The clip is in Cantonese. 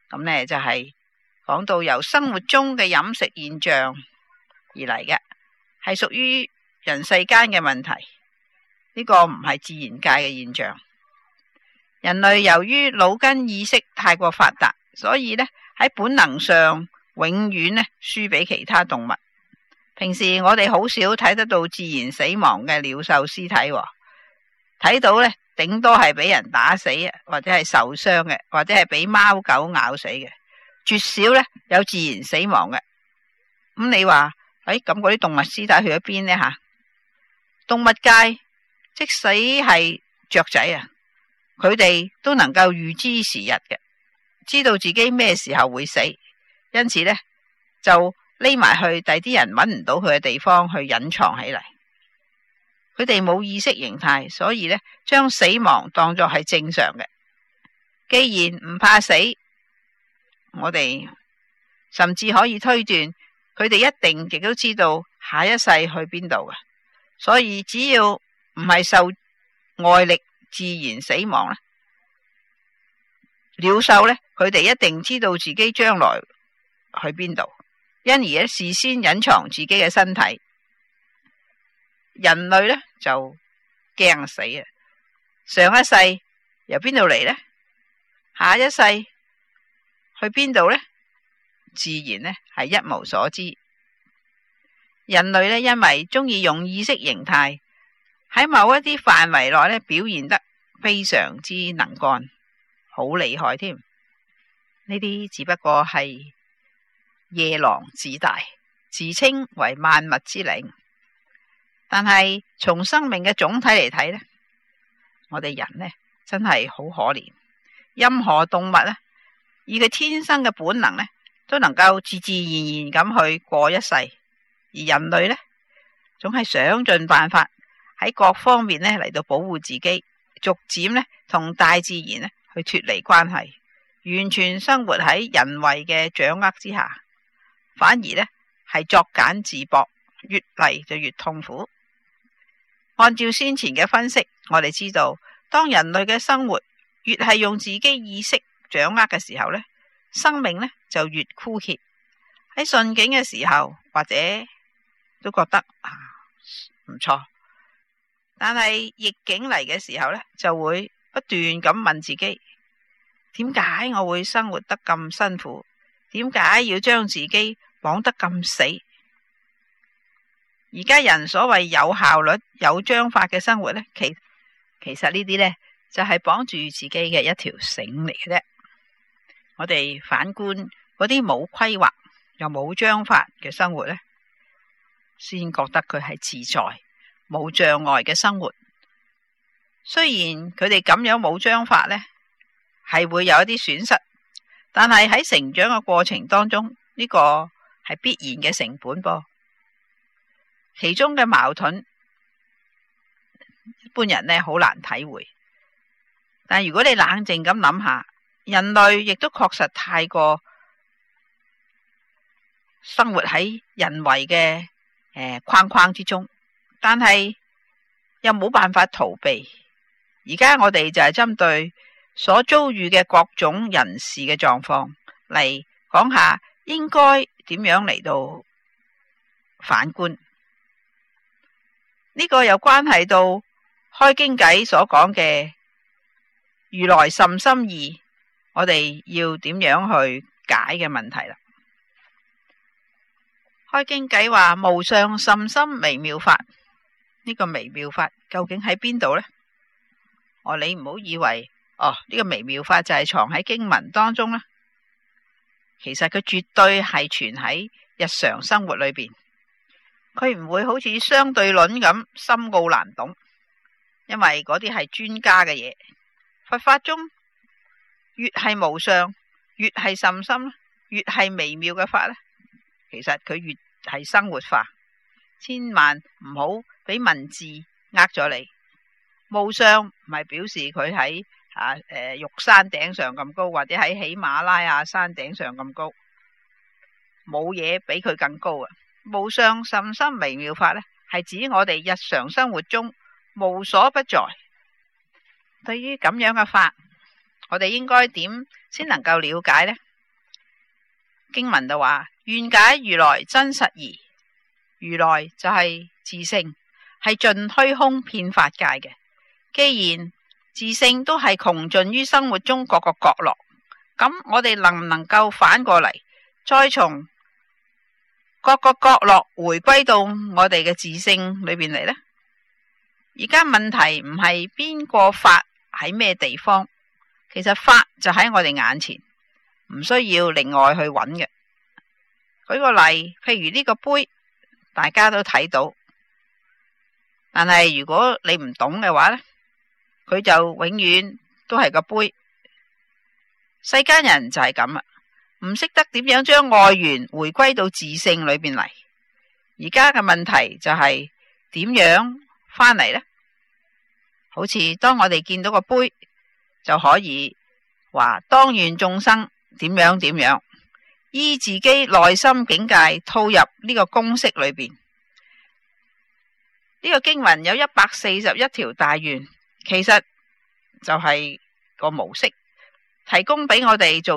咁呢就係講到由生活中嘅飲食現象而嚟嘅，係屬於人世間嘅問題。呢個唔係自然界嘅現象。人類由於腦筋意識太過發達，所以呢喺本能上永遠呢輸俾其他動物。平時我哋好少睇得到自然死亡嘅鳥獸屍體，睇到呢頂多係俾人打死或者係受傷嘅，或者係俾貓狗咬死嘅，絕少呢有自然死亡嘅。咁你話咁嗰啲動物屍體去咗邊呢？吓，動物界即使係雀仔啊，佢哋都能夠預知時日嘅，知道自己咩時候會死，因此呢就匿埋去第啲人揾唔到佢嘅地方去隱藏起嚟。佢哋冇意識形態，所以呢將死亡當作係正常嘅。既然唔怕死，我哋甚至可以推斷佢哋一定亦都知道下一世去邊度嘅。所以只要唔係受外力自然死亡咧，鳥獸呢佢哋一定知道自己將來去邊度，因而咧事先隱藏自己嘅身體。人類呢就驚死啊！上一世由邊度嚟呢？下一世去邊度呢？自然呢係一無所知。人類呢因為中意用意識形態喺某一啲範圍內呢表現得非常之能幹，好厲害添。呢啲只不過係夜郎自大，自稱為萬物之靈。但係從生命嘅總體嚟睇呢，我哋人呢真係好可憐。任何動物呢，以佢天生嘅本能呢，都能夠自自然然咁去過一世，而人類呢，總係想盡辦法喺各方面呢嚟到保護自己，逐漸呢同大自然呢去脫離關係，完全生活喺人為嘅掌握之下，反而呢係作繭自縛，越嚟就越痛苦。按照先前嘅分析，我哋知道，當人類嘅生活越係用自己意識掌握嘅時候呢，生命呢就越枯竭。喺順境嘅時候，或者都覺得唔錯，但係逆境嚟嘅時候呢，就會不斷咁問自己：點解我會生活得咁辛苦？點解要將自己綁得咁死？而家人所謂有效率、有章法嘅生活呢，其實呢啲呢，就係綁住自己嘅一條繩嚟嘅啫。我哋反觀嗰啲冇規劃又冇章法嘅生活呢，先覺得佢係自在冇障礙嘅生活。雖然佢哋咁樣冇章法呢，係會有一啲損失，但係喺成長嘅過程當中，呢個係必然嘅成本噃。其中嘅矛盾，一般人呢好難體會。但如果你冷靜咁諗下，人類亦都確實太過生活喺人為嘅框框之中，但係又冇辦法逃避。而家我哋就係針對所遭遇嘅各種人事嘅狀況嚟講下，應該點樣嚟到反觀。呢個又關係到開經偈所講嘅如來甚深義，我哋要點樣去解嘅問題啦。開經偈話無上甚深微妙法，呢個微妙法究竟喺邊度呢？你唔好以為呢個微妙法就係藏喺經文當中啦，其實佢絕對係存喺日常生活裏邊。佢唔會好似相對論咁深奧難懂，因為嗰啲係專家嘅嘢。佛法中越係無上，越係甚深，越係微妙嘅法呢，其實佢越係生活化。千萬唔好俾文字呃咗你。無上唔係表示佢喺玉山頂上咁高，或者喺喜馬拉雅山頂上咁高，冇嘢比佢更高啊！無上甚深微妙法呢，係指我哋日常生活中無所不在。對於咁樣嘅法，我哋應該點先能夠了解呢？ 經文就話：願解如來真實義。如來就係自性，係盡虛空遍法界嘅。既然自性都係窮盡於生活中各個角落，咁我哋能唔能夠反過嚟，再從各個角落回歸到我哋嘅自性裏邊嚟呢？而家問題唔係邊個法喺咩地方，其實法就喺我哋眼前，唔需要另外去揾嘅。舉個例，譬如呢個杯，大家都睇到，但係如果你唔懂嘅話呢，佢就永遠都係個杯。世間人就係咁啦，唔識得點樣將外緣回歸到自性裏邊嚟。而家嘅問題就係點樣翻嚟呢？好似當我哋見到個杯，就可以話當願眾生點樣點樣，依自己內心境界套入呢個公式裏邊。呢個經文有141條大願，其實就係個模式，提供俾我哋做